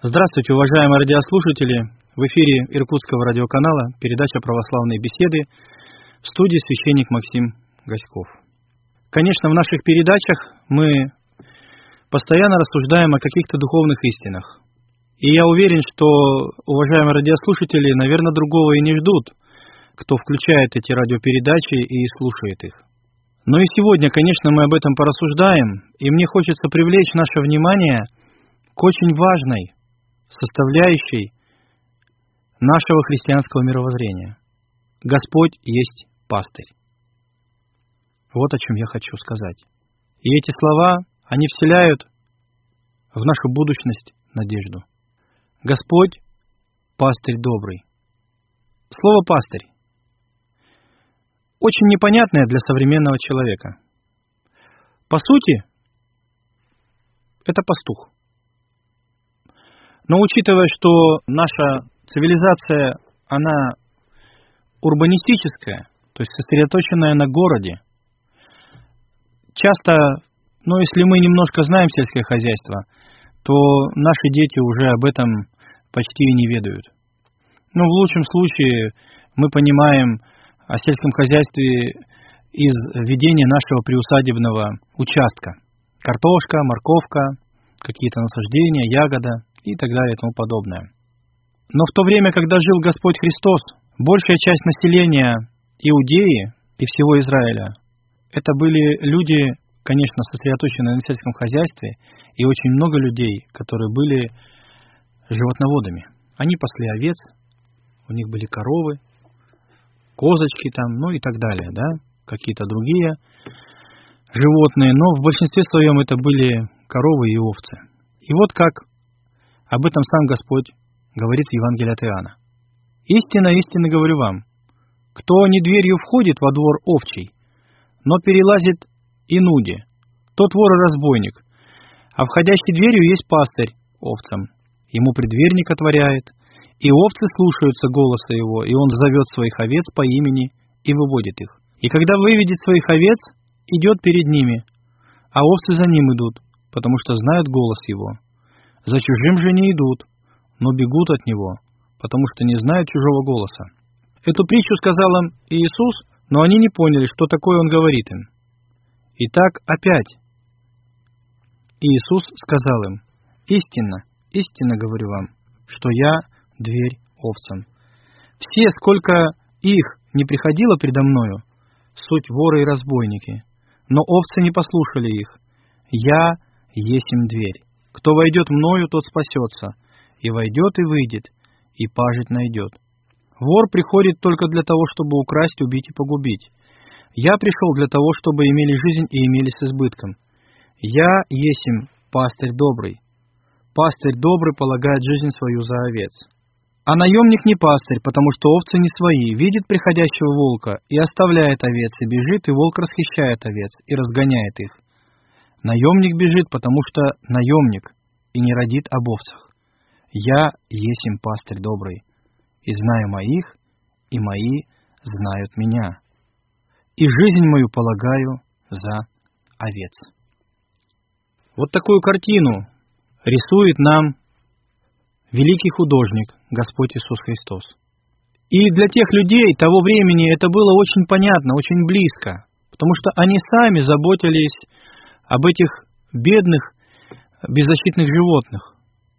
Здравствуйте, уважаемые радиослушатели! В эфире Иркутского радиоканала передача «Православные беседы», в студии священник Максим Гаськов. Конечно, в наших передачах мы постоянно рассуждаем о каких-то духовных истинах. И я уверен, что уважаемые радиослушатели, наверное, другого и не ждут, кто включает эти радиопередачи и слушает их. Но и сегодня, конечно, мы об этом порассуждаем, и мне хочется привлечь наше внимание к очень важной составляющей нашего христианского мировоззрения. Господь есть пастырь. Вот о чем я хочу сказать. И эти слова, они вселяют в нашу будущность надежду. Господь – пастырь добрый. Слово «пастырь» очень непонятное для современного человека. По сути, это пастух. Но учитывая, что наша цивилизация, она урбанистическая, то есть сосредоточенная на городе, часто, если мы немножко знаем сельское хозяйство, то наши дети уже об этом почти и не ведают. В лучшем случае мы понимаем о сельском хозяйстве из ведения нашего приусадебного участка. Картошка, морковка, какие-то насаждения, ягода и так далее и тому подобное. Но в то время, когда жил Господь Христос, большая часть населения Иудеи и всего Израиля, это были люди, конечно, сосредоточенные на сельском хозяйстве, и очень много людей, которые были животноводами. Они пасли овец, у них были коровы, козочки там, и так далее, какие-то другие животные, но в большинстве своем это были коровы и овцы. И вот как об этом сам Господь говорит в Евангелии от Иоанна. «Истинно, истинно говорю вам, кто не дверью входит во двор овчий, но перелазит инуде, тот вор и разбойник, а входящий дверью есть пастырь овцам, ему преддверник отворяет, и овцы слушаются голоса его, и он зовет своих овец по имени и выводит их. И когда выведет своих овец, идет перед ними, а овцы за ним идут, потому что знают голос его. За чужим же не идут, но бегут от него, потому что не знают чужого голоса». Эту притчу сказал им Иисус, но они не поняли, что такое Он говорит им. Итак, опять Иисус сказал им: «Истинно, истинно говорю вам, что я дверь овцам. Все, сколько их не приходило предо мною, суть воры и разбойники, но овцы не послушали их. Я есмь дверь. Кто войдет мною, тот спасется, и войдет, и выйдет, и пажить найдет. Вор приходит только для того, чтобы украсть, убить и погубить. Я пришел для того, чтобы имели жизнь и имели с избытком. Я есмь пастырь добрый. Пастырь добрый полагает жизнь свою за овец. А наемник не пастырь, потому что овцы не свои, видит приходящего волка и оставляет овец, и бежит, и волк расхищает овец, и разгоняет их. Наемник бежит, потому что наемник, и не родит об овцах. Я есмь пастырь добрый, и знаю моих, и мои знают меня, и жизнь мою полагаю за овец». Вот такую картину рисует нам великий художник, Господь Иисус Христос. И для тех людей того времени это было очень понятно, очень близко, потому что они сами заботились об этих бедных, беззащитных животных.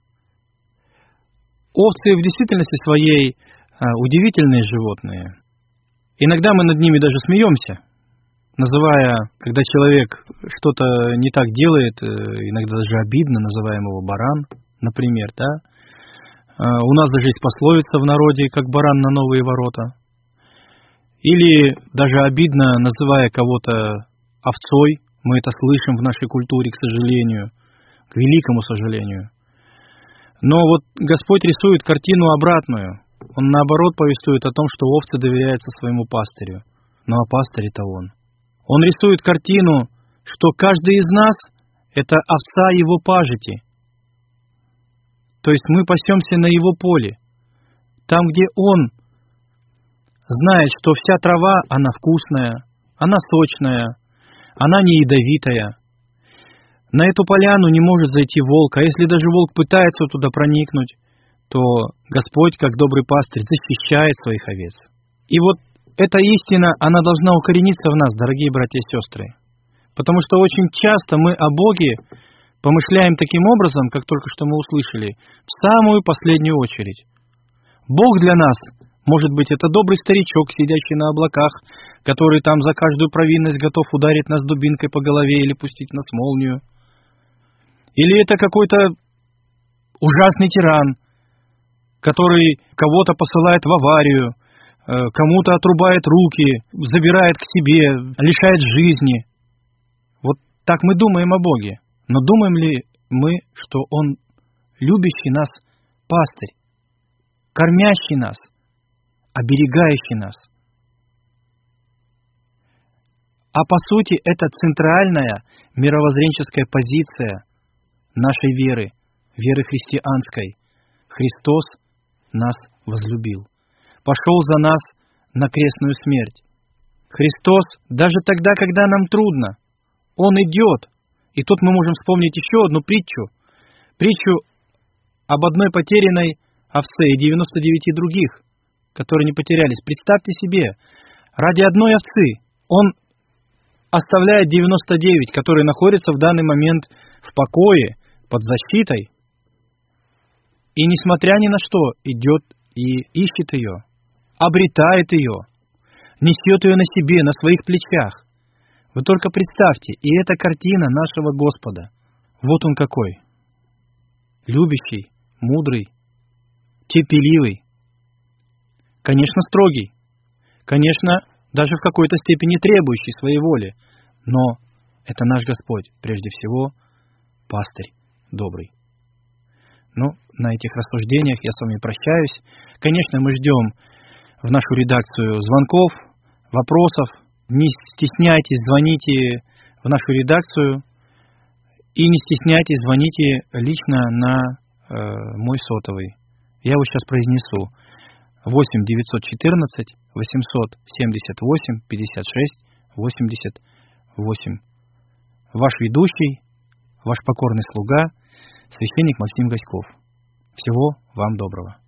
Овцы в действительности своей удивительные животные. Иногда мы над ними даже смеемся, называя, когда человек что-то не так делает, иногда даже обидно, называем его баран, например, У нас даже есть пословица в народе, как баран на новые ворота. Или даже обидно, называя кого-то овцой, мы это слышим в нашей культуре, к сожалению, к великому сожалению. Но вот Господь рисует картину обратную. Он наоборот повествует о том, что овцы доверяются своему пастырю. Ну а пастырь это Он. Он рисует картину, что каждый из нас – это овца Его пажити. То есть мы пасемся на Его поле. Там, где Он знает, что вся трава, она вкусная, она сочная, она не ядовитая. На эту поляну не может зайти волк, а если даже волк пытается туда проникнуть, то Господь, как добрый пастырь, защищает своих овец. И вот эта истина, она должна укорениться в нас, дорогие братья и сестры. Потому что очень часто мы о Боге помышляем таким образом, как только что мы услышали, в самую последнюю очередь. Бог для нас, может быть, это добрый старичок, сидящий на облаках, который там за каждую провинность готов ударить нас дубинкой по голове или пустить нас молнию. Или это какой-то ужасный тиран, который кого-то посылает в аварию, кому-то отрубает руки, забирает к себе, лишает жизни. Вот так мы думаем о Боге. Но думаем ли мы, что Он любящий нас пастырь, кормящий нас, оберегающий нас? А по сути, это центральная мировоззренческая позиция нашей веры, веры христианской. Христос нас возлюбил, пошел за нас на крестную смерть. Христос, даже тогда, когда нам трудно, Он идет. И тут мы можем вспомнить еще одну притчу. Притчу об одной потерянной овце и 99 других, которые не потерялись. Представьте себе, ради одной овцы Он оставляет 99, которые находятся в данный момент в покое, под защитой, и, несмотря ни на что, идет и ищет ее, обретает ее, несет ее на себе, на своих плечах. Вы только представьте, и это картина нашего Господа. Вот Он какой. Любящий, мудрый, терпеливый. Конечно, строгий. Конечно, даже в какой-то степени требующий своей воли. Но это наш Господь, прежде всего, пастырь добрый. Ну, на этих рассуждениях я с вами прощаюсь. Конечно, мы ждем в нашу редакцию звонков, вопросов. Не стесняйтесь, звоните в нашу редакцию. И не стесняйтесь, звоните лично на мой сотовый. Я его сейчас произнесу. 8 914 878 56 88. Ваш ведущий, ваш покорный слуга, священник Максим Гаськов. Всего вам доброго.